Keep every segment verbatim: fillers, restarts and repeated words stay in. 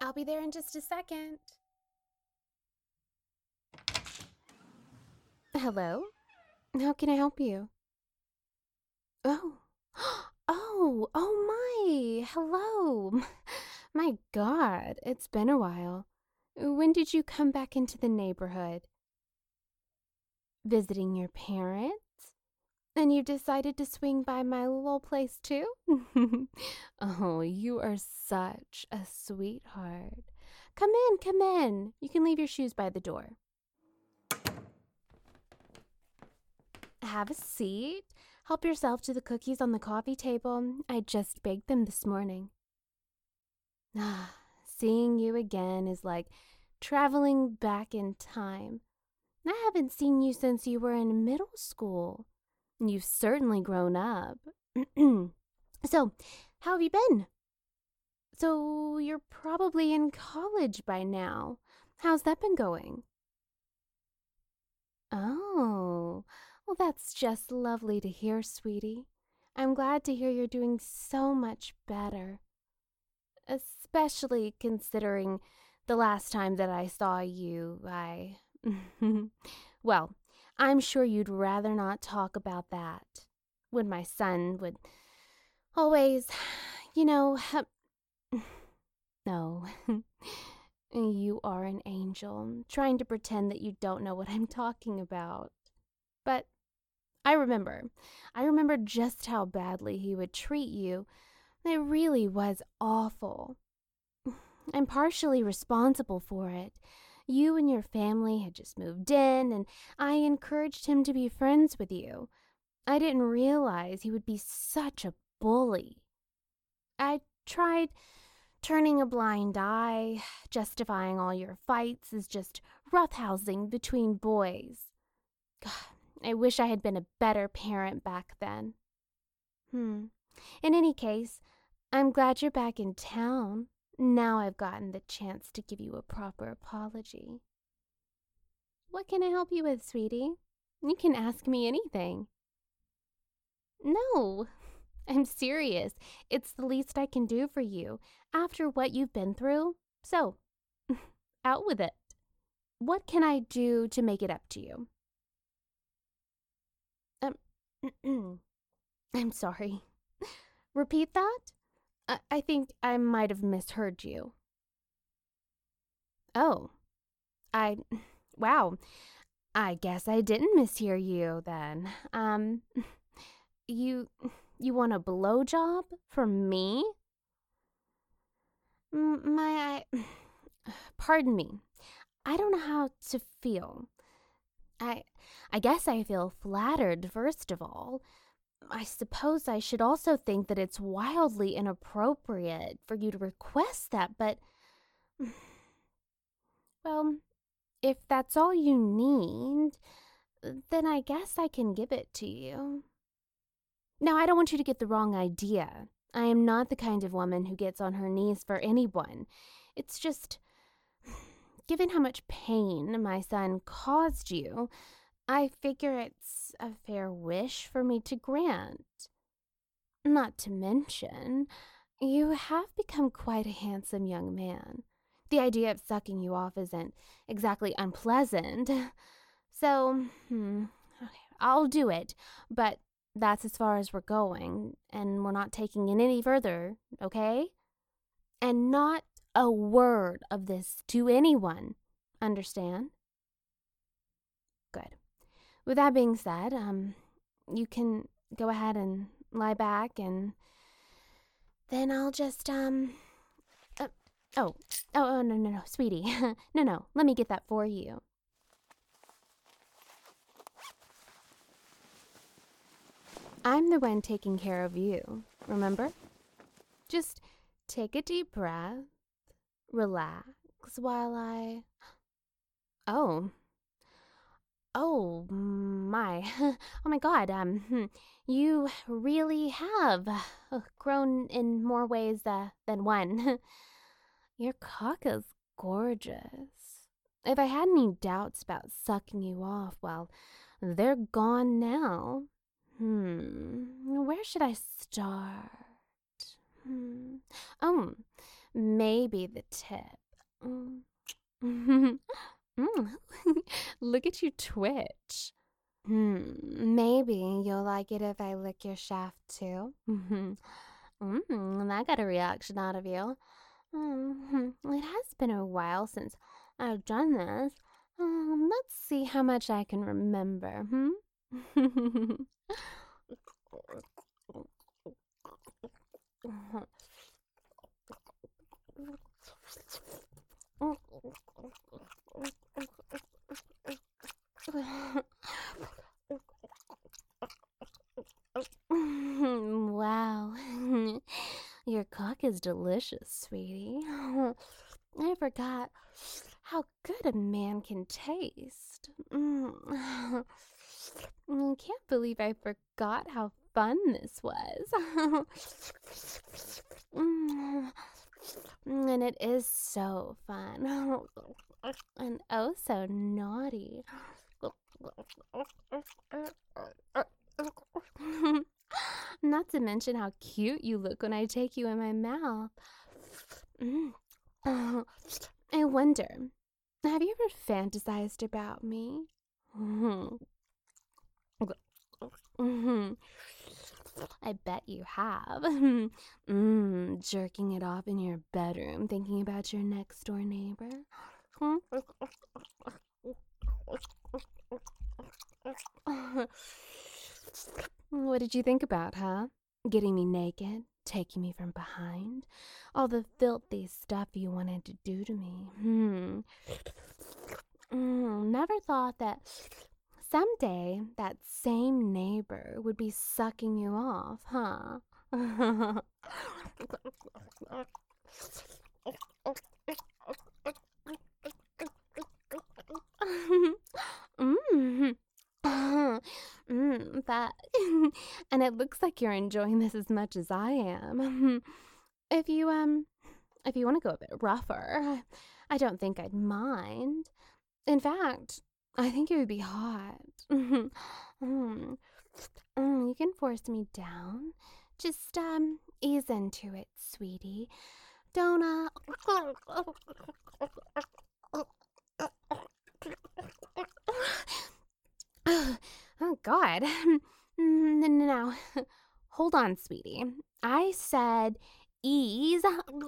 I'll be there in just a second. Hello? How can I help you? Oh. Oh, oh my. Hello. My God, it's been a while. When did you come back into the neighborhood? Visiting your parents? And you decided to swing by my little place too? Oh, you are such a sweetheart. Come in, come in. You can leave your shoes by the door. Have a seat. Help yourself to the cookies on the coffee table. I just baked them this morning. Ah, seeing you again is like traveling back in time. I haven't seen you since you were in middle school. You've certainly grown up. So, how have you been? So, you're probably in college by now. How's that been going? Oh, well, that's just lovely to hear, sweetie. I'm glad to hear you're doing so much better. Especially considering the last time that I saw you, I. Well, I'm sure you'd rather not talk about that. When my son would always, you know. No. You are an angel, trying to pretend that you don't know what I'm talking about. But I remember. I remember just how badly he would treat you. It really was awful. I'm partially responsible for it. You and your family had just moved in, and I encouraged him to be friends with you. I didn't realize he would be such a bully. I tried turning a blind eye, justifying all your fights as just roughhousing between boys. God, I wish I had been a better parent back then. Hmm. In any case, I'm glad you're back in town. Now I've gotten the chance to give you a proper apology. What can I help you with, sweetie? You can ask me anything. No, I'm serious. It's the least I can do for you after what you've been through. So, out with it. What can I do to make it up to you? Um, I'm sorry. Repeat that? I, I think I might have misheard you. Oh, I. Wow. I guess I didn't mishear you then. Um, you. You want a blowjob from me? M- My. I. Pardon me. I don't know how to feel. I. I guess I feel flattered, first of all. I suppose I should also think that it's wildly inappropriate for you to request that, but. Well, if that's all you need, then I guess I can give it to you. Now, I don't want you to get the wrong idea. I am not the kind of woman who gets on her knees for anyone. It's just, given how much pain my son caused you, I figure it's a fair wish for me to grant. Not to mention, you have become quite a handsome young man. The idea of sucking you off isn't exactly unpleasant. So, hmm, okay, I'll do it, but that's as far as we're going, and we're not taking it any further, okay? And not a word of this to anyone. Understand? Good. With that being said, um, you can go ahead and lie back, and then I'll just, um, uh, oh, oh, oh, no, no, no, sweetie. No, no, let me get that for you. I'm the one taking care of you, remember? Just take a deep breath, relax while I. Oh. Oh my. Oh my god, um, hmm, you really have uh, grown in more ways uh, than one. Your cock is gorgeous. If I had any doubts about sucking you off, well, they're gone now. Hmm, where should I start? Hmm. Oh, Maybe the tip. Mm. Mm. Look at you twitch. Hmm, maybe you'll like it if I lick your shaft too. Mm, I got a reaction out of you. Mm, it has been a while since I've done this. Um, let's see how much I can remember, hmm? Wow. Your cock is delicious, sweetie. I forgot how good a man can taste. Mm. I can't believe I forgot how fun this was. Mm. And it is so fun. And oh so naughty. Not to mention how cute you look when I take you in my mouth. Mm. Oh, I wonder, have you ever fantasized about me? Mm-hmm. Mm-hmm. I bet you have. mm, jerking it off in your bedroom, thinking about your next door neighbor. Hmm? What did you think about, huh? Getting me naked, taking me from behind, all the filthy stuff you wanted to do to me. Hmm. Mm, never thought that someday that same neighbor would be sucking you off, huh? mm. mm, that and it looks like you're enjoying this as much as I am. if you um if you want to go a bit rougher, I don't think I'd mind. In fact, I think it would be hot. mm, mm, you can force me down. Just um ease into it, sweetie. Don't uh oh God. Now, hold on, sweetie. I said ease.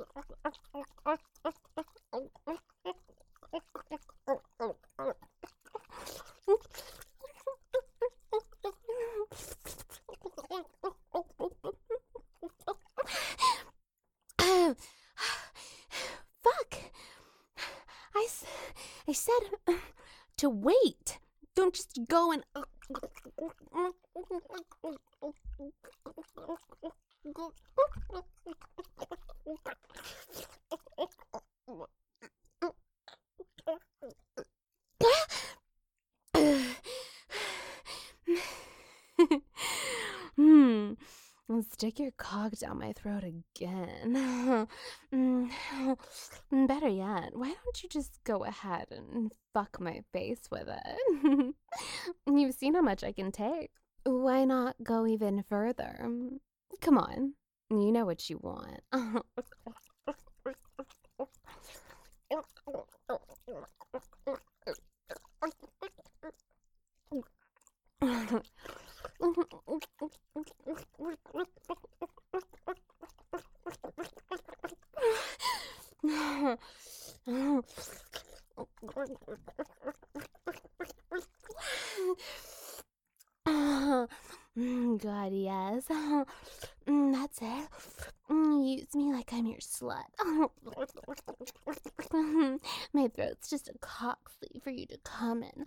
Fuck. I, I said to wait. Don't just go and. hmm. Stick your cock down my throat again. Better yet, why don't you just go ahead and fuck my face with it? You've seen how much I can take. Why not go even further? Come on, you know what you want. God, yes. That's it. Use me like I'm your slut. My throat's just a cock sleeve for you to come in.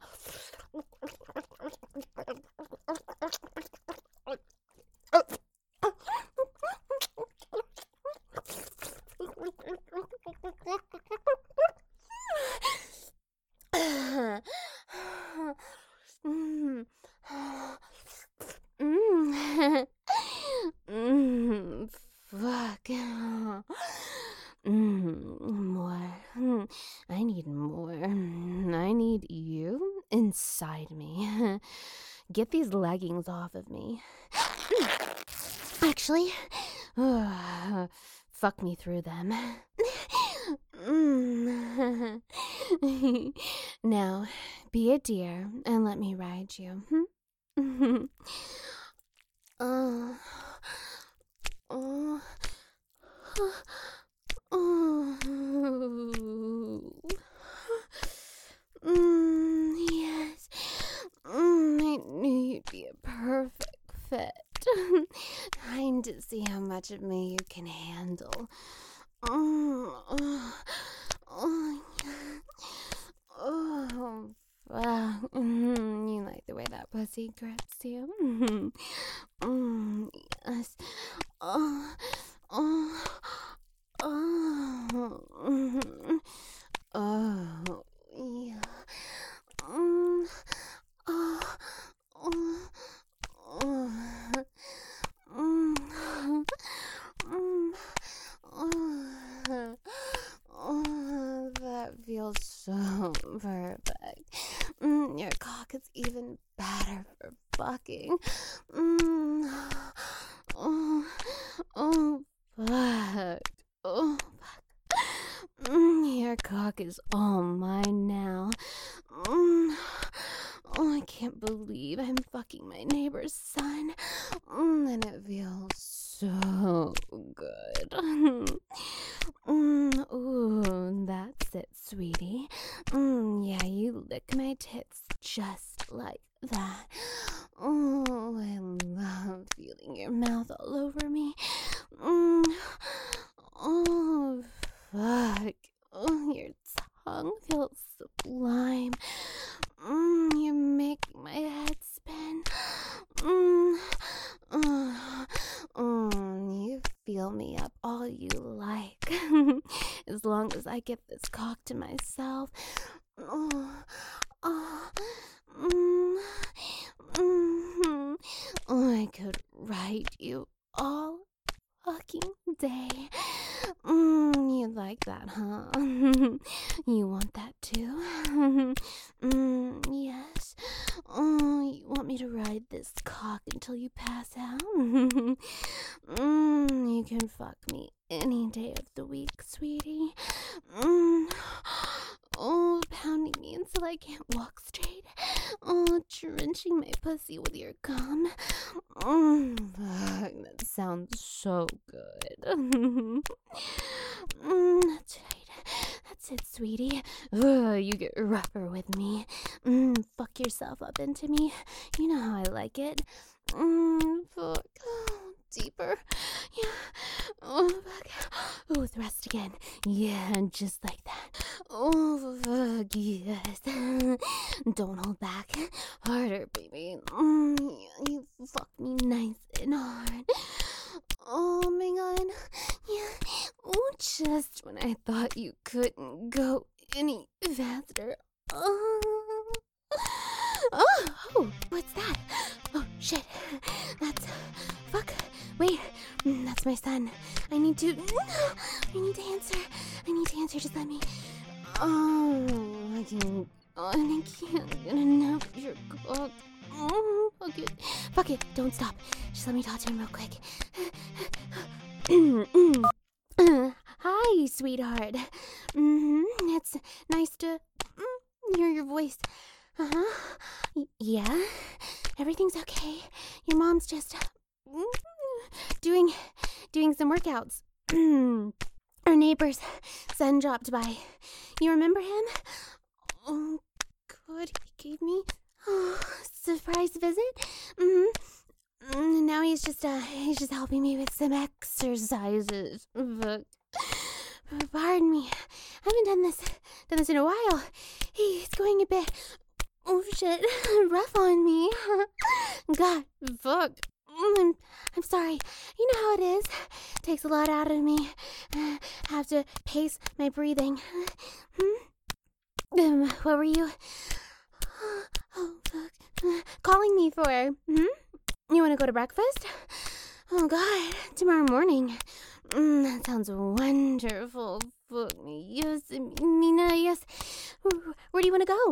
mm. Mm. mm. Fuck. Mm. More. Mm. I need more. I need you inside me. Get these leggings off of me. Actually, fuck me through them. Mm. Now, be a dear and let me ride you. Hmm? Oh. Oh. Oh. Mm, yes. Mm, I knew you'd be a perfect fit. Trying to see how much of me you can handle. Oh, oh, oh, oh, wow. Mm, you like the way that pussy grips you? Mm, mm, yes. Oh, oh, oh, mm, oh, yeah. Mm, oh, oh, oh, mm, mm, oh, oh, that feels so perfect. Mm, your cock is even better for fucking. Mm, oh, oh, fuck. Oh, fuck. Mm, your cock is all mine now. Mm, oh, I can't believe I'm fucking my neighbor's son. Mm, and it feels so good. Mm, ooh, that's it, sweetie. Mm, yeah, you lick my tits just like that. Oh, I love feeling your mouth all over me. Mm, oh, fuck. Oh, your tongue feels sublime. Mm, you're making my head spin. Mm, oh, mm, you feel me up all you like. As long as I get this cock to myself. Oh, oh, mm, mm, oh, I could ride you all fucking day. Mm, you like that, huh? You want that too? Mm, yes. Oh, you want me to ride this cock until you pass out? Mm, you can fuck me any day of the week, sweetie. Mm. Oh, pounding me until I can't walk straight. Oh, drenching my pussy with your cum. Mm, fuck, that sounds so good. Mm, that's right. That's it, sweetie. Ugh, you get rougher with me. Mm, fuck yourself up into me. You know how I like it. Mm, fuck. Oh, deeper. Yeah. Oh, fuck. Oh, thrust again. Yeah, just like that. Oh, fuck, yes. Don't hold back. Harder, baby. Mm, you fuck me nice and hard. Oh my god. Yeah. Oh, just when I thought you couldn't go any faster. Oh. Oh, oh, what's that? Oh, shit. That's... Fuck. Wait. Mm, that's my son. I need to... I need to answer. I need to answer. Just let me... Oh, I can't... Oh, I can't get enough of your cock. Oh, fuck it. Fuck it. Don't stop. Just let me talk to him real quick. Hi, sweetheart. Mm-hmm. It's nice to mm, hear your voice. Uh-huh. Y- yeah? Everything's okay. Your mom's just mm, doing doing some workouts. Our neighbor's son dropped by. You remember him? Oh, good. He gave me a surprise visit. Mm-hmm. Now he's just uh he's just helping me with some exercises. But, pardon me. I haven't done this done this in a while. He's going a bit oh shit rough on me. God, fuck. I'm, I'm sorry. You know how it is. Takes a lot out of me. Uh, have to pace my breathing. Hmm? Um, what were you? Oh, fuck. Uh, calling me for? Hmm? You want to go to breakfast? Oh, God. Tomorrow morning. Mm, that sounds wonderful. Fuck me. Yes, Mina, yes. Where do you want to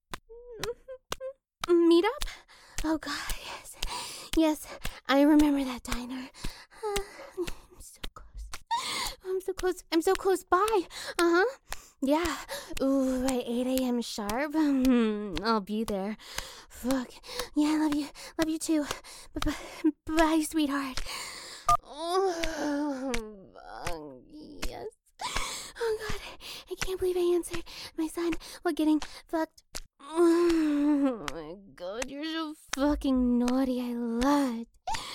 go? Meet up? Oh, God, yes. Yes, I remember that diner. Uh, I'm so close. I'm so close. I'm so close by. Uh huh. Yeah. Ooh, at eight a.m. sharp. I'll be there. Fuck. Yeah, I love you. Love you too. Bye, sweetheart. Oh, fuck. Yes. Oh, God. I can't believe I answered my son while getting fucked. Oh, my God. You're so fucking naughty. I love it.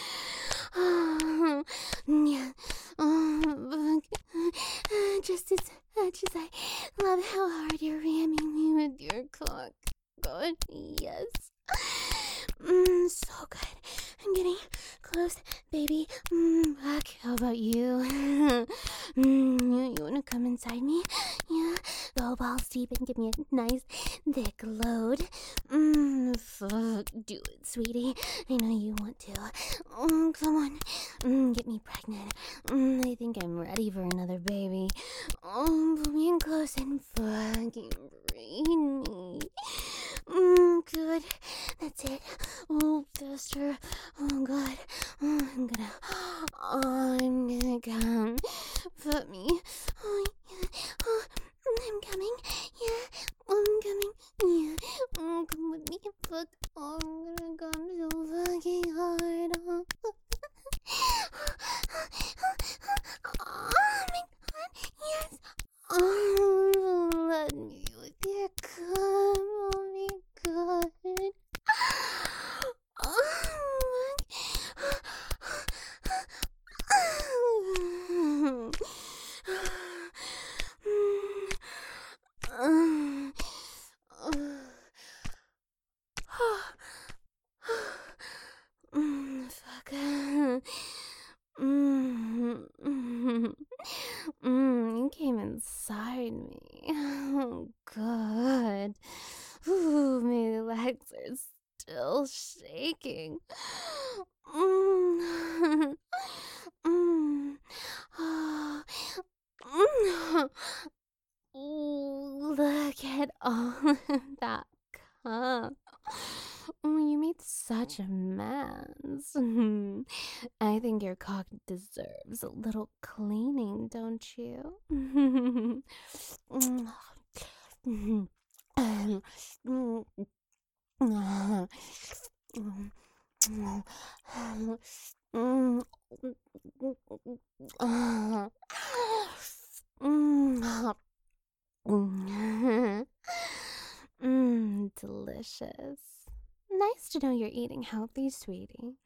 Oh, yeah. Oh, fuck. Just as much as I love how hard you're ramming me with your cock. God, yes. Mm, so good. I'm getting close, baby. Mm, fuck. How about you? mm, you, you wanna come inside me? Yeah. Go balls deep and give me a nice thick load. Mm, fuck. Do it, sweetie. I know you want to. Mm, come on. Mm, get me pregnant. Mm, I think I'm ready for another baby. Oh, put me in close and fucking breathe me. Mm, good. That's it. Oh, faster. Oh, God. Oh, I'm gonna. Oh, I'm gonna come. Put me. Oh, yeah. Oh, I'm coming. Yeah. I'm coming. Yeah. Oh, come with me. Fuck. Oh, I'm gonna come so fucking hard. Oh, oh my God. Yes. Oh, let me with your cum. Oh my God. Mm, fuck. Mm, mm, mm, you came inside me. Oh, God. Ooh, my legs are still shaking. Mm, mm, oh, mm. Ooh, look at all that cum. Oh, you made such a mess. I think your cock deserves a little cleaning, don't you? Mmm, delicious. Nice to know you're eating healthy, sweetie.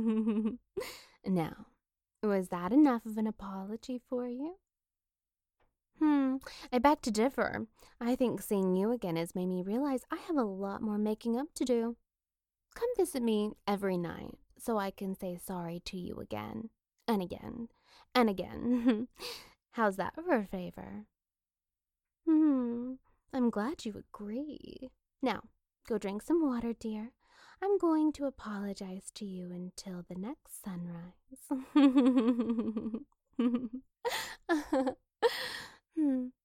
Now, was that enough of an apology for you? Hmm, I beg to differ. I think seeing you again has made me realize I have a lot more making up to do. Come visit me every night so I can say sorry to you again, and again, and again. How's that for a favor? Hmm, I'm glad you agree. Now, go drink some water, dear. I'm going to apologize to you until the next sunrise. Hmm.